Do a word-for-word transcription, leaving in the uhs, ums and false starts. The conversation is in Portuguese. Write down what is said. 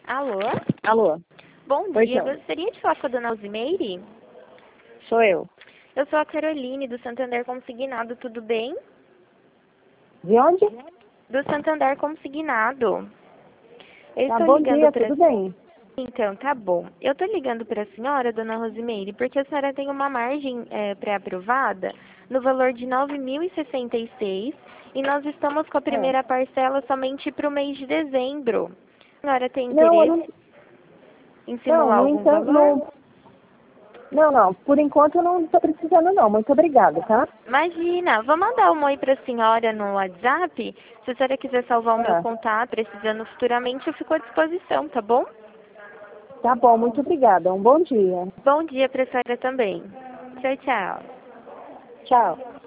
Alô? Alô, Bom Oi, dia, Tchau. gostaria de falar com a dona Alzimeire? Sou eu. Eu sou a Caroline, do Santander Consignado, tudo bem? De onde? Do Santander Consignado. Eu Tá, estou bom ligando dia, para... tudo bem? Então, tá bom. Eu estou ligando para a senhora, dona Rosimeire, porque a senhora tem uma margem é, pré-aprovada no valor de nove mil e sessenta e seis e nós estamos com a É. primeira parcela somente para o mês de dezembro. A senhora tem Não, eu interesse não, em não, simular no algum entanto, valor? não, não, não, por enquanto eu não estou precisando não, muito obrigada, tá? Imagina, vou mandar um oi para a senhora no WhatsApp. Se a senhora quiser salvar o meu É. contato, precisando futuramente, eu fico à disposição, tá bom? Tá bom, muito obrigada, um bom dia. Bom dia para a senhora também. Tchau, tchau. Tchau.